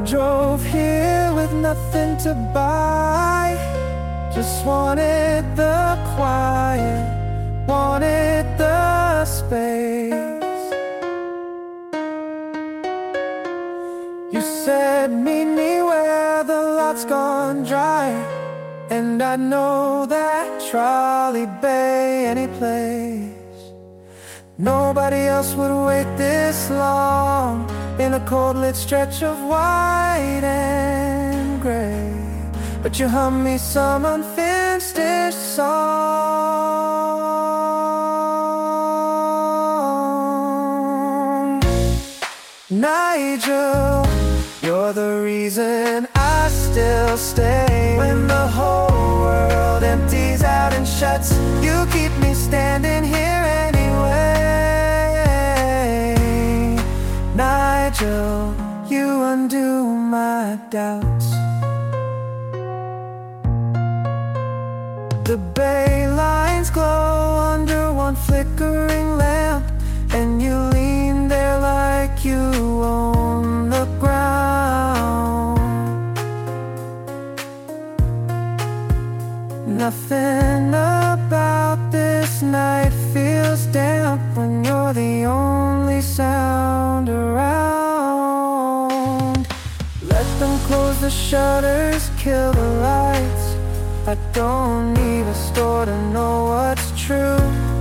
Drove here with nothing to buy. Just wanted the quiet, wanted the space. You said meet me where the lot's gone dry, and I know that Trolley Bay, any place. Nobody else would wait this long in a cold lit stretch of white and gray, but you hum me some unfinished song. Nigel, you're the reason I still stay. When the whole world empties out and shuts, you keep me standing here anyway. Nigel, you undo my doubts. The bay lines glow under one flickering lamp, and you lean there like you own the ground. Nothing about this night feels damp when you're the only sound around. Let them close the shutters, kill the lights. I don't need a store to know what's true.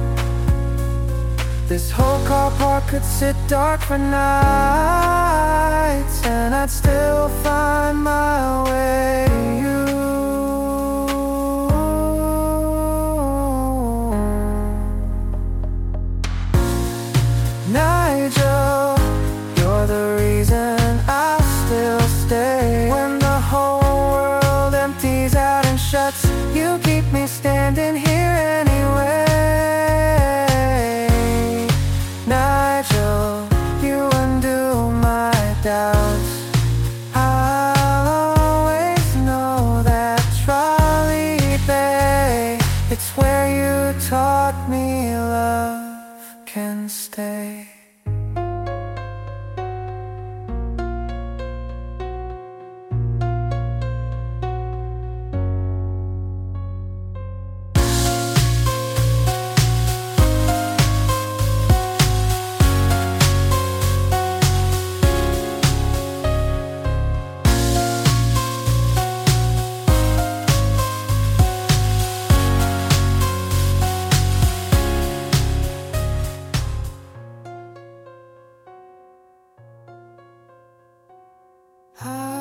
This whole car park could sit dark for nights, and I'd still find my way to you. Nigel, you're the reason I still stay. When the whole world empties out and shuts, you keep me standing here anyway. Nigel, you undo my doubts. I'll always know that Trolley Bay, it's where you taught me love can stay. I